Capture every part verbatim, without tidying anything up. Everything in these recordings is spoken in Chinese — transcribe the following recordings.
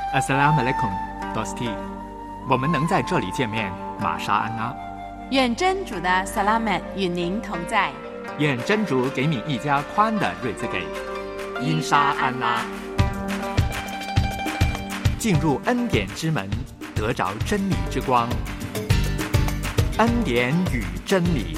Assalamu alaikum, Dosti。我们能在这里见面，玛莎安拉。 愿真主的萨拉曼与您同在。 愿真主给你一家宽的瑞兹给。因沙安拉。进入恩典之门，得着真理之光。恩典与真理。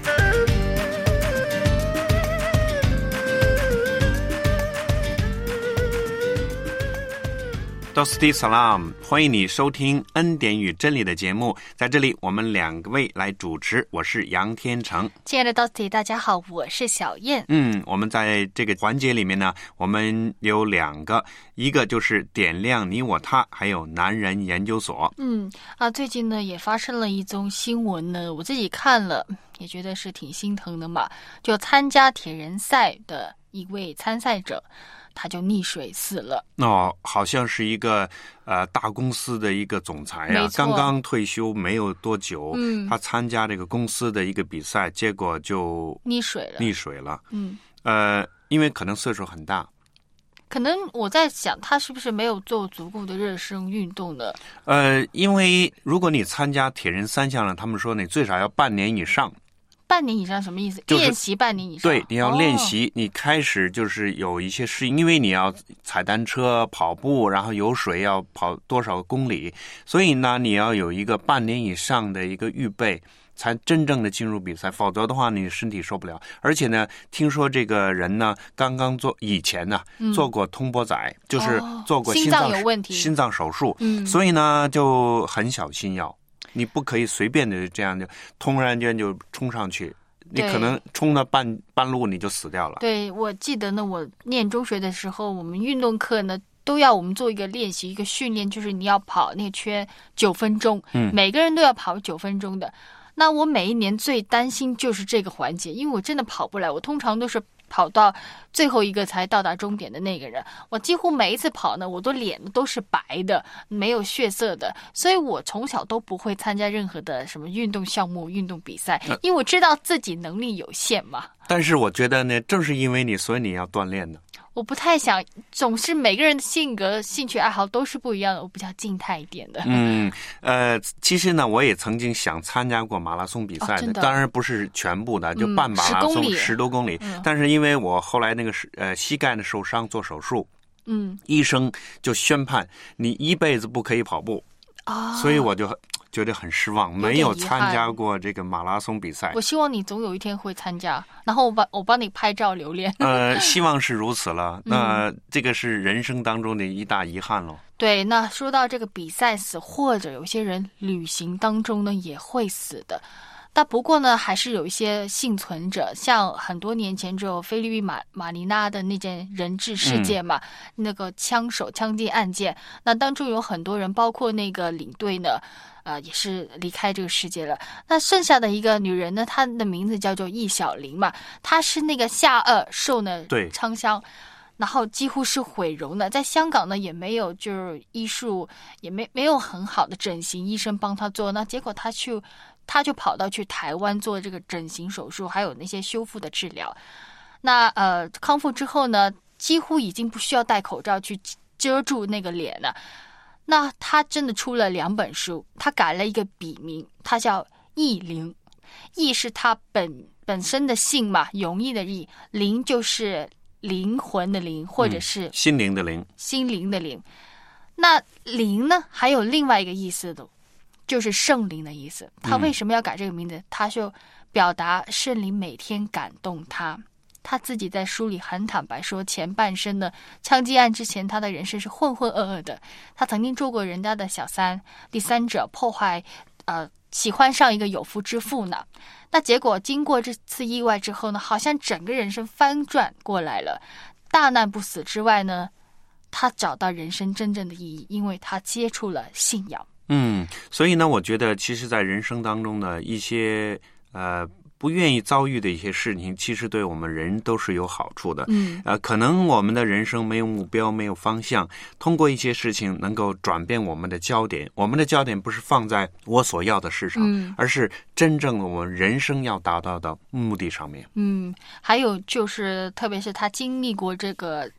Dosti Salam， 欢迎你收听恩典与真理的节目。在这里我们两位来主持，我是杨天成。 亲爱的 Dosti， 大家好，我是小燕。 嗯，我们在这个环节里面呢，我们有两个，一个就是点亮你我他，还有男人研究所。 嗯啊，最近呢也发生了一宗新闻呢，我自己看了也觉得是挺心疼的嘛。就参加铁人赛的一位参赛者，他就溺水死了。 哦，好像是一个呃大公司的一个总裁啊，刚刚退休没有多久，嗯，他参加这个公司的一个比赛，结果就溺水了。 溺水了， 嗯， 呃，因为可能岁数很大。 可能我在想，他是不是没有做足够的热身运动呢？ 呃，因为如果你参加铁人三项呢，他们说你最少要半年以上。 半年以上什么意思？ 就是练习半年以上。 对，你要练习、哦、你开始就是有一些适应，因为你要踩单车、跑步，然后游水要跑多少公里，所以呢，你要有一个半年以上的一个预备，才真正的进入比赛，否则的话你身体受不了。而且呢，听说这个人呢，刚刚做以前呢、嗯、做过通波仔，就是做过心脏、 哦、心脏有问题， 心脏手术， 嗯， 所以呢就很小心要。你不可以随便的这样就突然间就冲上去，你可能冲到半半路你就死掉了。 对，我记得呢，我念中学的时候，我们运动课呢都要我们做一个练习，一个训练，就是你要跑那圈九分钟，嗯，每个人都要跑九分钟的。那我每一年最担心就是这个环节，因为我真的跑不来，我通常都是跑到最后一个才到达终点的那个人。我几乎每一次跑呢，我都脸都是白的，没有血色的，所以我从小都不会参加任何的什么运动项目、运动比赛，因为我知道自己能力有限嘛。 但是我觉得呢，正是因为你，所以你要锻炼的。 我不太想，总是每个人的性格、兴趣爱好都是不一样的，我比较静态一点的。 嗯，呃，其实呢，我也曾经想参加过马拉松比赛的， 哦、的当然不是全部的，就半马拉松十、嗯、 十多公里。嗯、但是因为我后来那个呃膝盖的受伤做手术， 嗯， 医生就宣判你一辈子不可以跑步， 啊、哦， 所以我就觉得很失望，没有参加过这个马拉松比赛。 我希望你总有一天会参加，然后我帮我帮你拍照留念。 呃，希望是如此了。那、嗯、这个是人生当中的一大遗憾咯。 对，那说到这个比赛死，或者有些人旅行当中呢也会死的。但不过呢，还是有一些幸存者，像很多年前只有菲律宾马马尼拉的那件人质事件嘛，嗯、那个枪手枪击案件，那当中有很多人，包括那个领队呢，呃，也是离开这个世界了。那剩下的一个女人呢，她的名字叫做易小玲嘛，她是那个下颚受呢枪伤。然后几乎是毁容的，在香港呢也没有就是医术，也没没有很好的整形医生帮他做，那结果他去他就跑到去台湾做这个整形手术，还有那些修复的治疗。那呃康复之后呢，几乎已经不需要戴口罩去遮住那个脸了。那他真的出了两本书，他改了一个笔名，他叫易玲，易是他本本身的姓嘛，容易的易，玲就是灵魂的灵，或者是、 嗯、心灵的灵， 心灵的灵。那灵呢，还有另外一个意思的，就是圣灵的意思。他为什么要改这个名字？嗯、他就表达圣灵每天感动他。他自己在书里很坦白说，前半生呢，枪击案之前，他的人生是混混噩噩的。他曾经做过人家的小三、第三者，破坏，呃，喜欢上一个有夫之妇呢。那结果经过这次意外之后呢，好像整个人生翻转过来了。大难不死之外呢，他找到人生真正的意义，因为他接触了信仰。 嗯，所以呢，我觉得其实在人生当中呢，一些呃不愿意遭遇的一些事情，其实对我们人都是有好处的。 嗯， 呃，可能我们的人生没有目标，没有方向，通过一些事情能够转变我们的焦点。我们的焦点不是放在我所要的事上， 嗯， 而是真正的我们人生要达到的目的上面。 嗯，还有就是，特别是他经历过这个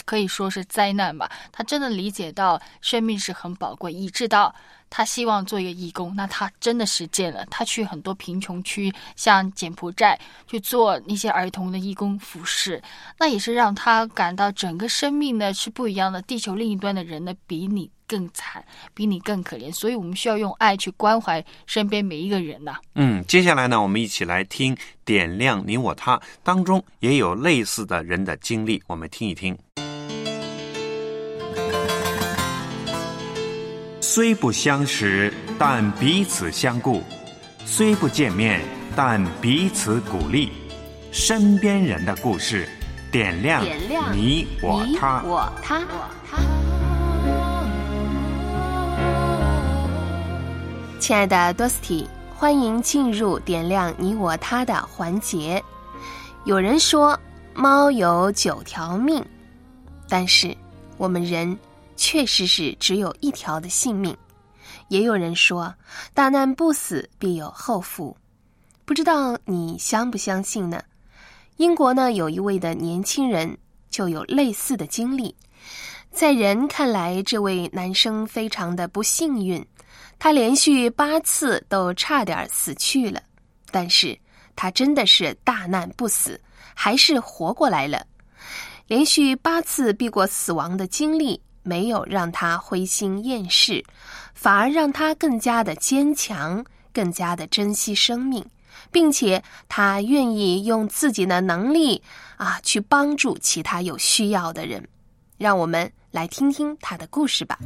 可以说是灾难吧。他真的理解到生命是很宝贵，以致到他希望做一个义工，那他真的实践了。他去很多贫穷区，像柬埔寨去做一些儿童的义工服侍，那也是让他感到整个生命呢是不一样的。地球另一端的人呢，比你更惨，比你更可怜，所以我们需要用爱去关怀身边每一个人呐、啊。 嗯，接下来呢，我们一起来听《点亮你我他》当中也有类似的人的经历，我们听一听。虽不相识，但彼此相顾；虽不见面，但彼此鼓励。身边人的故事，点亮你我他。 你我他。 亲爱的多斯蒂，欢迎进入点亮你我他的环节。有人说猫有九条命，但是我们人确实是只有一条的性命。也有人说大难不死必有后福，不知道你相不相信呢？英国呢有一位的年轻人就有类似的经历。在人看来，这位男生非常的不幸运，他连续八次都差点死去了，但是他真的是大难不死，还是活过来了。连续八次避过死亡的经历没有让他灰心厌世，反而让他更加的坚强，更加的珍惜生命，并且他愿意用自己的能力啊去帮助其他有需要的人。让我们来听听他的故事吧。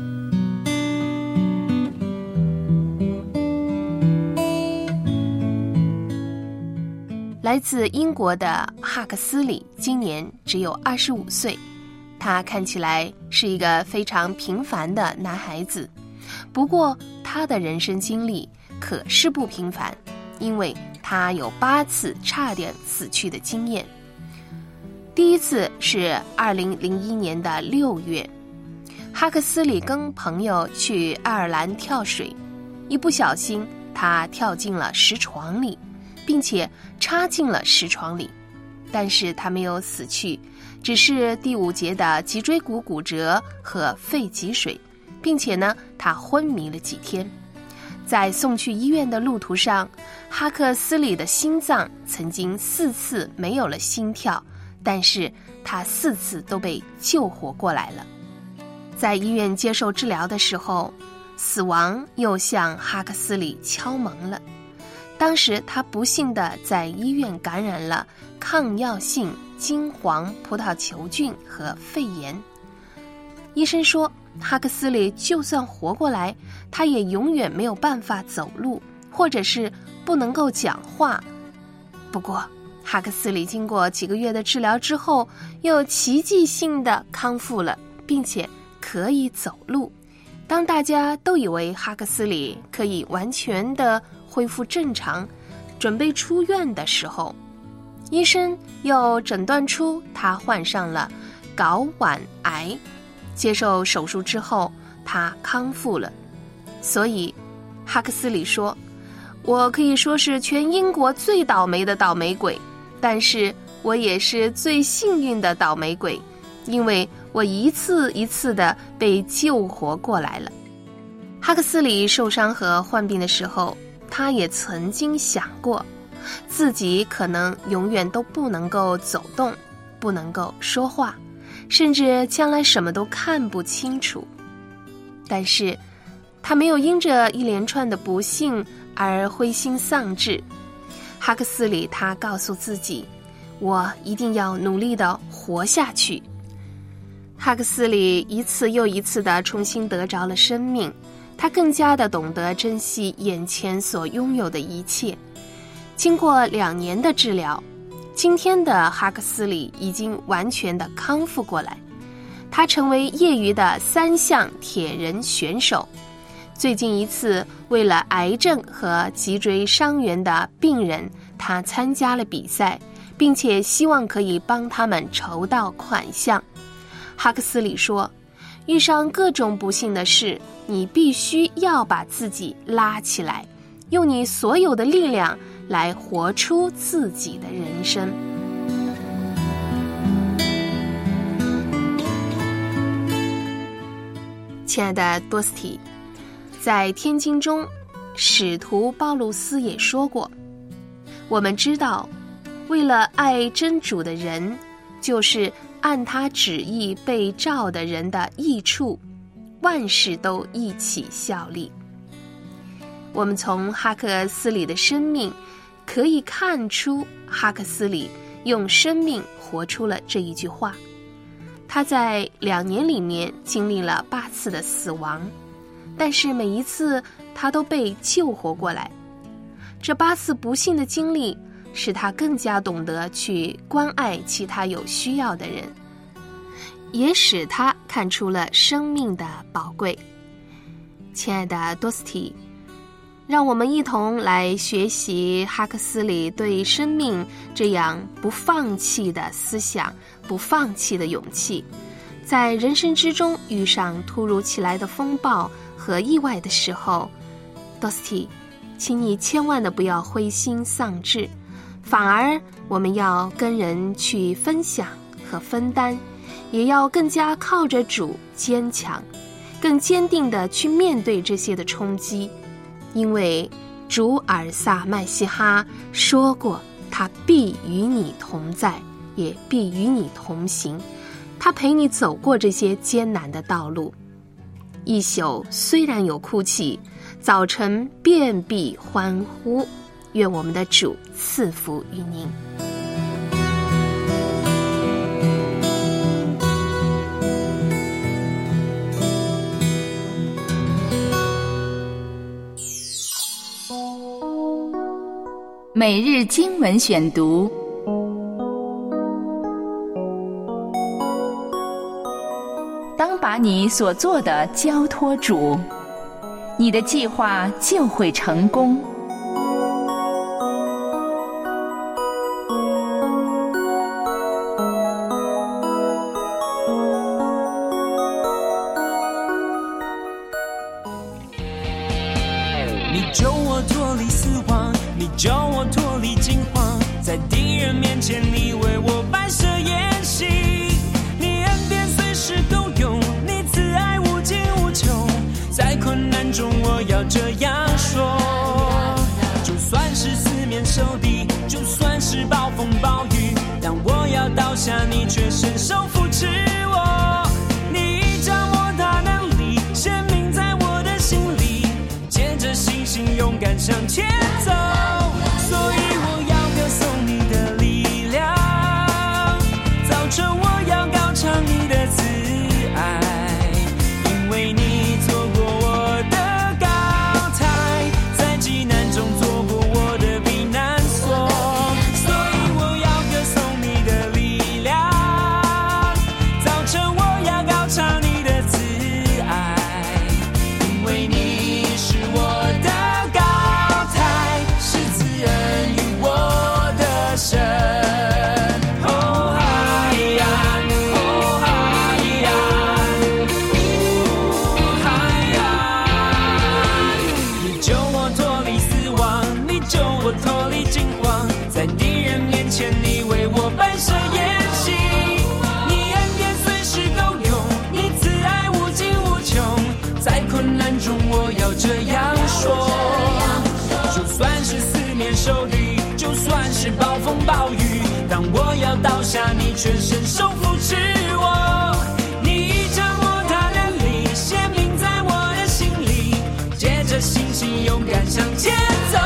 来自英国的哈克斯里今年只有二十五岁，他看起来是一个非常平凡的男孩子，不过他的人生经历可是不平凡，因为他有八次差点死去的经验。第一次是二零零一年的六月，哈克斯里跟朋友去爱尔兰跳水，一不小心他跳进了石床里，并且插进了石床里，但是他没有死去，只是第五节的脊椎骨骨折和肺积水，并且呢，他昏迷了几天。在送去医院的路途上，哈克斯里的心脏曾经四次没有了心跳，但是他四次都被救活过来了。在医院接受治疗的时候，死亡又向哈克斯里敲门了。当时他不幸地在医院感染了抗药性金黄葡萄球菌和肺炎。医生说，哈克斯里就算活过来，他也永远没有办法走路，或者是不能够讲话。不过哈克斯里经过几个月的治疗之后，又奇迹性的康复了，并且可以走路。当大家都以为哈克斯里可以完全的恢复正常，准备出院的时候，医生又诊断出他患上了睾丸癌。接受手术之后，他康复了。所以哈克斯里说，我可以说是全英国最倒霉的倒霉鬼，但是我也是最幸运的倒霉鬼，因为我一次一次的被救活过来了。哈克斯里受伤和患病的时候，他也曾经想过，自己可能永远都不能够走动，不能够说话，甚至将来什么都看不清楚。但是他没有因着一连串的不幸而灰心丧志。哈克斯里他告诉自己，我一定要努力地活下去。哈克斯里一次又一次地重新得着了生命，他更加地懂得珍惜眼前所拥有的一切。经过两年的治疗，今天的哈克斯里已经完全的康复过来，他成为业余的三项铁人选手。最近一次为了癌症和脊椎伤员的病人，他参加了比赛，并且希望可以帮他们筹到款项。哈克斯里说，遇上各种不幸的事，你必须要把自己拉起来，用你所有的力量来活出自己的人生。 亲爱的多斯蒂，在天经中，使徒保禄斯也说过，我们知道，为了爱真主的人，就是按他旨意被召的人的益处，万事都一起效力。我们从哈克斯里的生命可以看出，哈克斯里用生命活出了这一句话。他在两年里面经历了八次的死亡，但是每一次他都被救活过来。这八次不幸的经历使他更加懂得去关爱其他有需要的人，也使他看出了生命的宝贵。亲爱的多斯蒂，让我们一同来学习哈克斯里对生命这样不放弃的思想，不放弃的勇气。在人生之中遇上突如其来的风暴和意外的时候，多斯蒂，请你千万的不要灰心丧志，反而我们要跟人去分享和分担，也要更加靠着主坚强，更坚定地去面对这些的冲击。因为主尔撒麦西哈说过，他必与你同在，也必与你同行，他陪你走过这些艰难的道路。一宿虽然有哭泣，早晨便必欢呼。愿我们的主赐福于您。 每日经文选读，当把你所做的交托主，你的计划就会成功。 你救我脱离死亡，你救我脱离惊慌，在敌人面前你为我摆设筵席，你恩典随时够用，你慈爱无尽无穷，在困难中我要这样说，就算是四面受敌，就算是暴风暴雨，当我要倒下你却伸手扶持我，你掌握大能力显明在我的心里，借着信心勇敢向前走，所以我要歌颂你的力量，早晨我要高唱你的慈爱，因为你做过我的高台，在急难中做过我的避难所，所以我要歌颂你的力量，早晨我要高唱你的慈爱，因为你是我的高台，是慈恩于我的神。我脱离惊慌，在敌人面前你为我摆设筵席，你恩典随时够用，你慈爱无尽无穷，在困难中我要这样说，就算是四面受敌，就算是暴风暴雨，当我要倒下你却伸手扶持我，你掌握他的力显明在我的心里，借着信心勇敢向前走，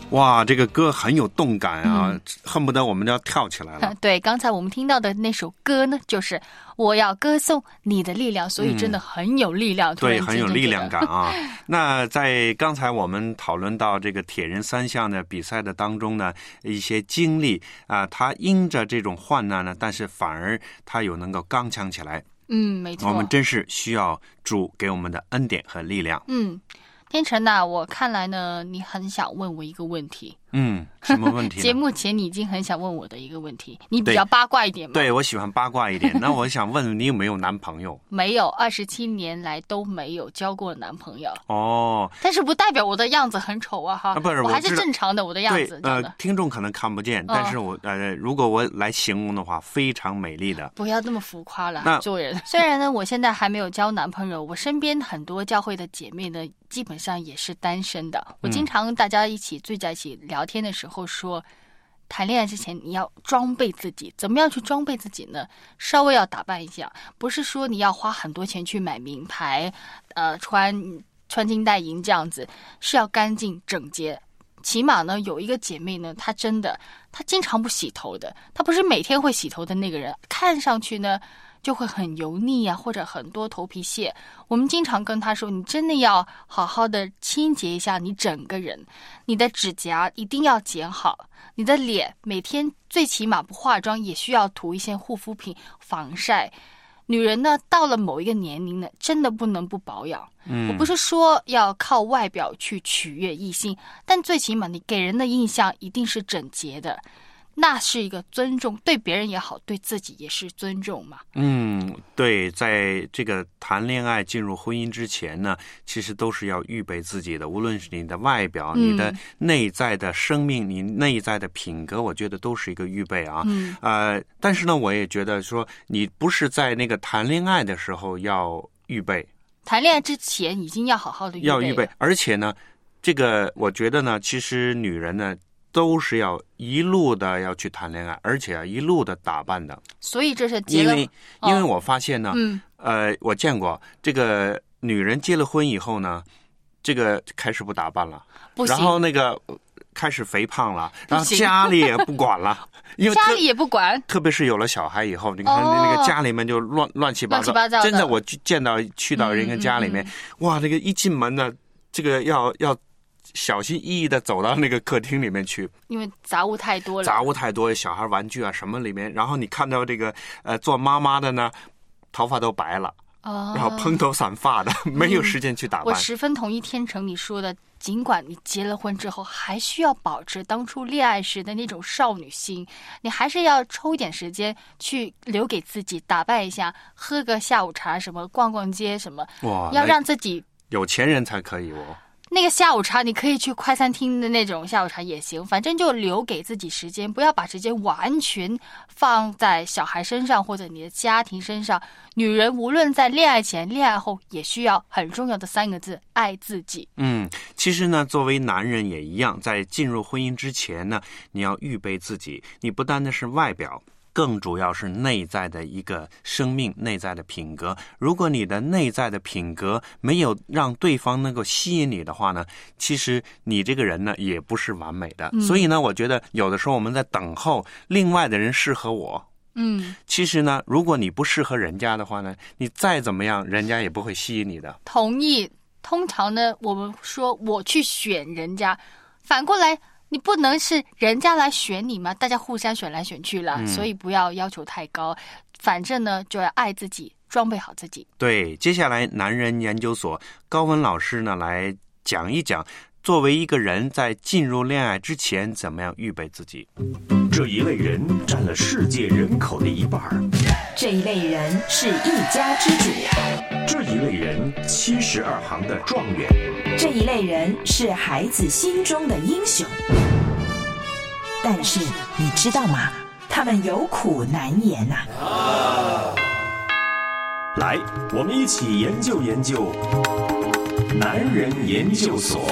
哇，这个歌很有动感啊， 嗯、 恨不得我们都要跳起来了。 对，刚才我们听到的那首歌呢，就是我要歌颂你的力量，所以真的很有力量。嗯、 对，很有力量感啊。那在刚才我们讨论到这个铁人三项的比赛的当中呢，一些经历啊、呃，他因着这种患难呢，但是反而他有能够刚强起来。 嗯，没错。 我们真是需要主给我们的恩典和力量。 嗯。天成呐、啊，我看来呢，你很想问我一个问题。 嗯，什么问题呢？ 节目前你已经很想问我的一个问题，你比较八卦一点嘛？ 对，对我喜欢八卦一点。那我想问你有没有男朋友？ 没有，二十七年来都没有交过男朋友。 哦， 但是不代表我的样子很丑啊哈！ 啊、不是， 我还是正常的，我的样子。 对，呃，听众可能看不见，但是我、哦、呃，如果我来形容的话，非常美丽的。 不要这么浮夸了，做人。虽然呢，我现在还没有交男朋友，我身边很多教会的姐妹呢，基本上也是单身的。我经常大家一起聚在一起聊天的时候说，谈恋爱之前你要装备自己，怎么样去装备自己呢？稍微要打扮一下，不是说你要花很多钱去买名牌，呃，穿穿金戴银这样子，是要干净整洁。起码呢，有一个姐妹呢，她真的，她经常不洗头的，她不是每天会洗头的那个人，看上去呢就会很油腻啊，或者很多头皮屑。我们经常跟她说，你真的要好好的清洁一下你整个人，你的指甲一定要剪好，你的脸每天最起码不化妆也需要涂一些护肤品、防晒。女人呢，到了某一个年龄呢，真的不能不保养。嗯，我不是说要靠外表去取悦异性，但最起码你给人的印象一定是整洁的。那是一个尊重，对别人也好，对自己也是尊重嘛。 嗯，对，在这个谈恋爱进入婚姻之前呢，其实都是要预备自己的，无论是你的外表、嗯、你的内在的生命、你内在的品格，我觉得都是一个预备啊。嗯，呃，但是呢，我也觉得说，你不是在那个谈恋爱的时候要预备， 谈恋爱之前已经要好好的预备， 要预备，而且呢，这个我觉得呢，其实女人呢，都是要一路的要去谈恋爱，而且要一路的打扮的。 所以这是结了， 因为、哦、因为我发现呢， 嗯， 呃，我见过这个女人结了婚以后呢，这个开始不打扮了， 不行， 然后那个开始肥胖了，然后家里也不管了，因为家里也不管， 特别是有了小孩以后，你看那个家里面就乱、哦、乱七八糟， 乱七八糟的。 真的，我见到去到人家家里面，嗯嗯嗯哇，那个一进门呢，这个要要。小心翼翼的走到那个客厅里面去， 因为杂物太多了， 杂物太多，小孩玩具啊什么里面，然后你看到这个呃做妈妈的呢，头发都白了， 哦， 然后蓬头散发的，没有时间去打扮。 我十分同意天成你说的，尽管你结了婚之后还需要保持当初恋爱时的那种少女心，你还是要抽一点时间去留给自己，打扮一下，喝个下午茶什么，逛逛街什么， 哇， 要让自己有钱人才可以哦。 那个下午茶你可以去快餐厅的那种下午茶也行，反正就留给自己时间，不要把时间完全放在小孩身上或者你的家庭身上。女人无论在恋爱前恋爱后也需要很重要的三个字，爱自己。 嗯，其实呢作为男人也一样，在进入婚姻之前呢，你要预备自己，你不单单是外表，更主要是内在的一个生命，内在的品格。如果你的内在的品格没有让对方能够吸引你的话呢，其实你这个人呢也不是完美的、嗯、所以呢我觉得有的时候我们在等候另外的人适合我。 嗯， 其实呢如果你不适合人家的话呢，你再怎么样人家也不会吸引你的。 同意。通常呢我们说我去选人家，反过来你不能是人家来选你吗？大家互相选来选去了、嗯、所以不要要求太高，反正呢就要爱自己，装备好自己。 对，接下来男人研究所高文老师呢来讲一讲，作为一个人在进入恋爱之前怎么样预备自己。 这一类人占了世界人口的一半， 这一类人是一家之主， 这一类人七十二行的状元， 这一类人是孩子心中的英雄。但是你知道吗？他们有苦难言呐、啊。 来，我们一起研究研究男人研究所。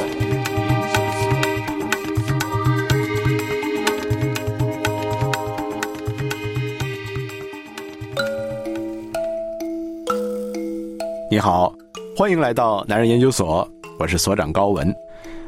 你好，欢迎来到男人研究所，我是所长高文。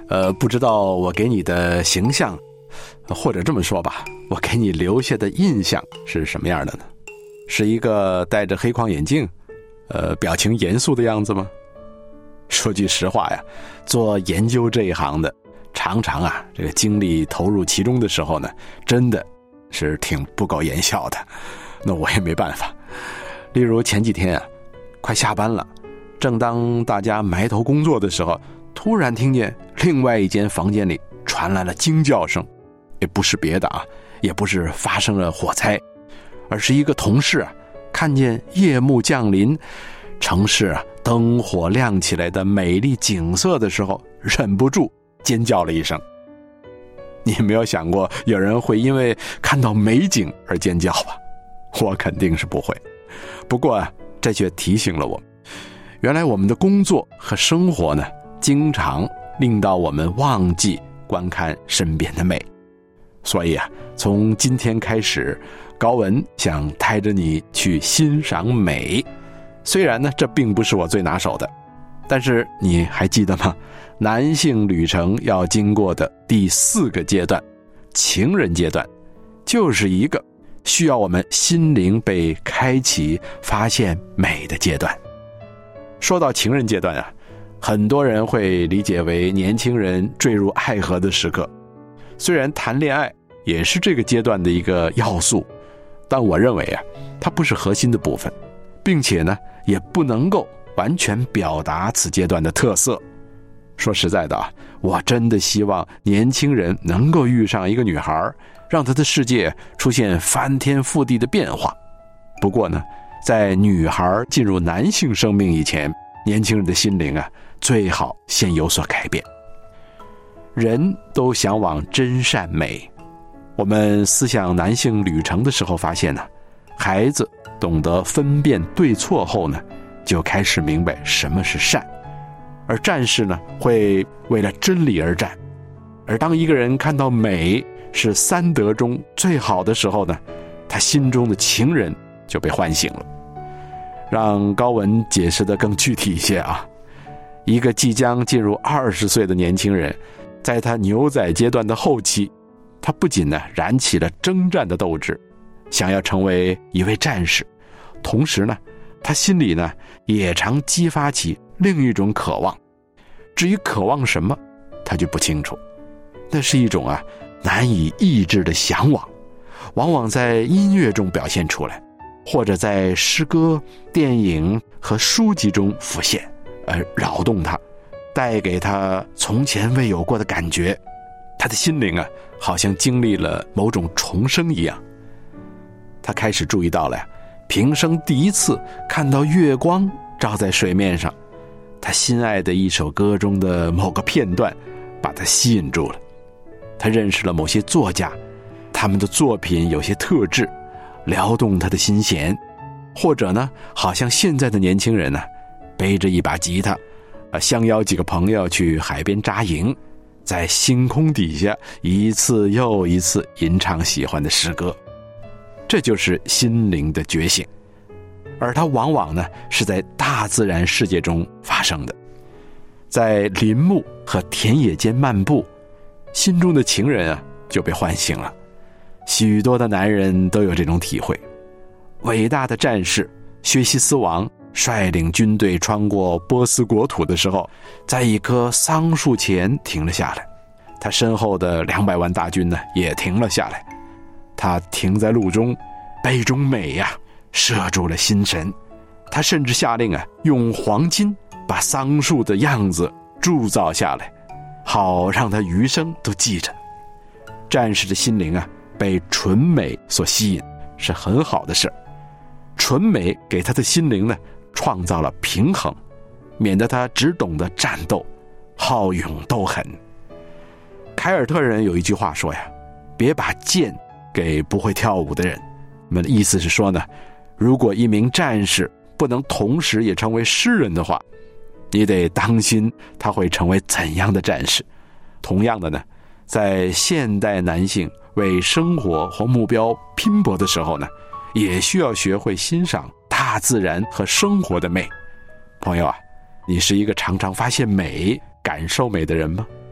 呃，不知道我给你的形象，或者这么说吧，我给你留下的印象是什么样的呢？是一个戴着黑框眼镜，呃，表情严肃的样子吗？说句实话呀，做研究这一行的，常常啊，这个精力投入其中的时候呢，真的是挺不苟言笑的。那我也没办法。例如前几天啊，快下班了，正当大家埋头工作的时候，突然听见另外一间房间里传来了惊叫声，也不是别的啊，也不是发生了火灾，而是一个同事啊，看见夜幕降临，城市啊灯火亮起来的美丽景色的时候，忍不住尖叫了一声。你没有想过有人会因为看到美景而尖叫吧？我肯定是不会。不过啊，这却提醒了我，原来我们的工作和生活呢，经常令到我们忘记观看身边的美。所以啊，从今天开始，高文想带着你去欣赏美。虽然呢，这并不是我最拿手的，但是你还记得吗？男性旅程要经过的第四个阶段，情人阶段，就是一个需要我们心灵被开启、发现美的阶段。说到情人阶段啊，很多人会理解为年轻人坠入爱河的时刻。虽然谈恋爱也是这个阶段的一个要素，但我认为啊，它不是核心的部分，并且呢，也不能够完全表达此阶段的特色。说实在的啊，我真的希望年轻人能够遇上一个女孩，让她的世界出现翻天覆地的变化。不过呢，在女孩进入男性生命以前，年轻人的心灵啊，最好先有所改变。人都向往真善美。我们思想男性旅程的时候发现呢，孩子懂得分辨对错后呢，就开始明白什么是善。而战士呢，会为了真理而战。而当一个人看到美是三德中最好的时候呢，他心中的情人就被唤醒了。让高文解释得更具体一些啊，一个即将进入二十岁的年轻人，在他牛仔阶段的后期，他不仅呢燃起了征战的斗志，想要成为一位战士，同时呢，他心里呢也常激发起另一种渴望。至于渴望什么，他就不清楚。那是一种啊难以抑制的向往，往往在音乐中表现出来，或者在诗歌、电影和书籍中浮现，而扰动他，带给他从前未有过的感觉。他的心灵啊，好像经历了某种重生一样。他开始注意到了呀，平生第一次看到月光照在水面上，他心爱的一首歌中的某个片段把他吸引住了。他认识了某些作家，他们的作品有些特质，撩动他的心弦。或者呢，好像现在的年轻人呢，背着一把吉他，呃，相邀几个朋友去海边扎营，在星空底下一次又一次吟唱喜欢的诗歌。这就是心灵的觉醒，而它往往呢是在大自然世界中发生的。在林木和田野间漫步，心中的情人啊就被唤醒了。许多的男人都有这种体会。伟大的战士薛西斯王率领军队穿过波斯国土的时候，在一棵桑树前停了下来。他身后的两百万大军呢也停了下来。他停在路中，被一种美呀、啊、射住了心神。他甚至下令啊，用黄金把桑树的样子铸造下来，好让他余生都记着。战士的心灵啊，被纯美所吸引，是很好的事。纯美给他的心灵呢，创造了平衡，免得他只懂得战斗，好勇斗狠。凯尔特人有一句话说呀，别把剑给不会跳舞的人。那么意思是说呢，如果一名战士不能同时也成为诗人的话，你得当心他会成为怎样的战士。同样的呢，在现代男性为生活或目标拼搏的时候呢，也需要学会欣赏大自然和生活的美。朋友啊，你是一个常常发现美、感受美的人吗？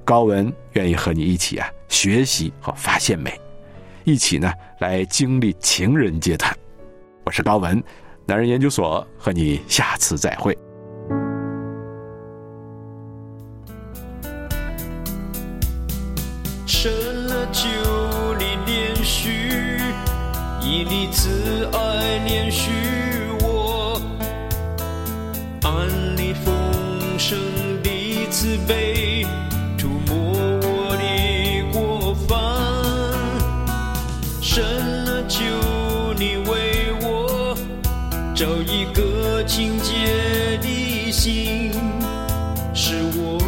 高文愿意和你一起啊学习和发现美，一起呢来经历情人阶段。我是高文，男人研究所，和你下次再会。 生了就你连续以你慈爱连续我，按你丰盛的慈悲涂抹我的过犯，生了就你为我找一个清洁的心，使我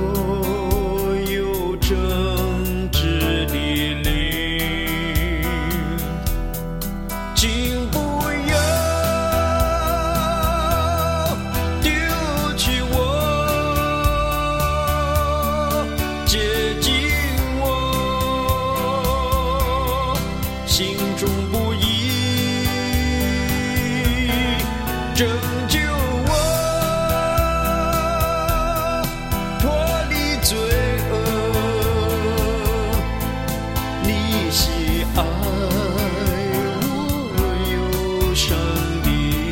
有正直的灵，请不要丢弃我，接近我，心中不移，拯救我，脱离罪恶，你喜爱我忧伤的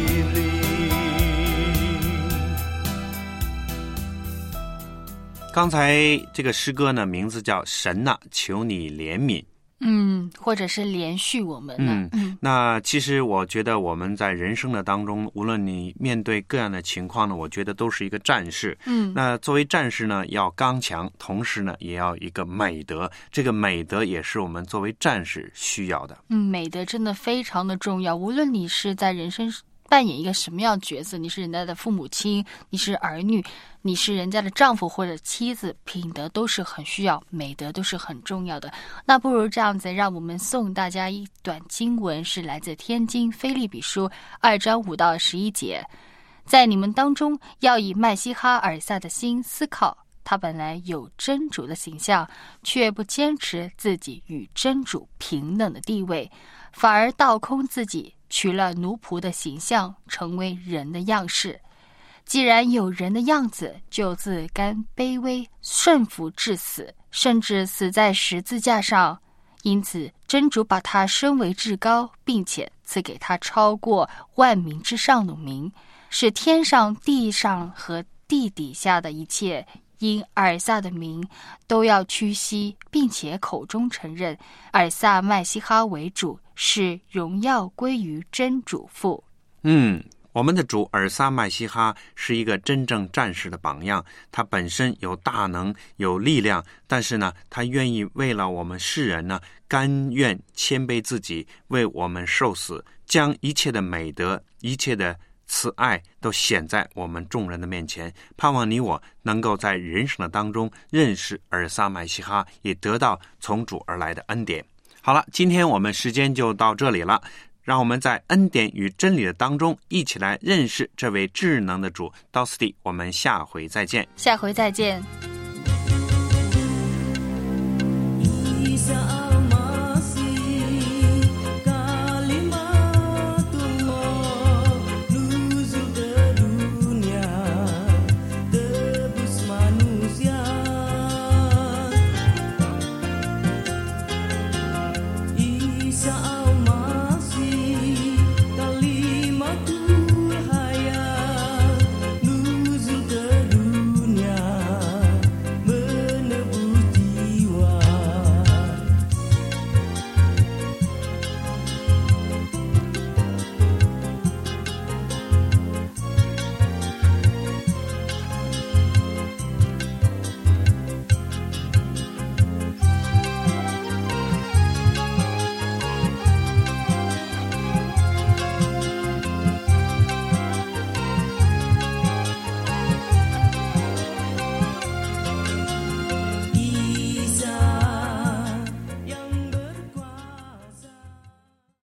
灵。 刚才这个诗歌呢，名字叫《神啊，求你怜悯》。 嗯，或者是连续我们呢？ 嗯嗯，那其实我觉得我们在人生的当中，无论你面对各样的情况呢，我觉得都是一个战士。 嗯， 那作为战士呢，要刚强，同时呢，也要一个美德。这个美德也是我们作为战士需要的。 嗯，美德真的非常的重要。无论你是在人生扮演一个什么样的角色，你是人家的父母亲，你是儿女，你是人家的丈夫或者妻子，品德都是很需要，美德都是很重要的。那不如这样子，让我们送大家一段经文，是来自天经腓立比书二章五到十一节。在你们当中，要以麦西哈尔撒的心思考，他本来有真主的形象，却不坚持自己与真主平等的地位，反而倒空自己，取了奴仆的形象，成为人的样式。既然有人的样子，就自甘卑微，顺服至死，甚至死在十字架上。因此真主把他升为至高，并且赐给他超过万民之上的名，使天上地上和地底下的一切因尔撒的名都要屈膝，并且口中承认尔撒麦西哈为主，使荣耀归于真主父。 嗯，我们的主尔撒麦西哈是一个真正战士的榜样，他本身有大能有力量，但是呢，他愿意为了我们世人呢，甘愿谦卑自己，为我们受死，将一切的美德一切的慈爱都显在我们众人的面前，盼望你我能够在人生的当中认识尔撒麦西哈，也得到从主而来的恩典。好了，今天我们时间就到这里了，让我们在恩典与真理的当中一起来认识这位智能的主。到此地，我们下回再见。 下回再见。 一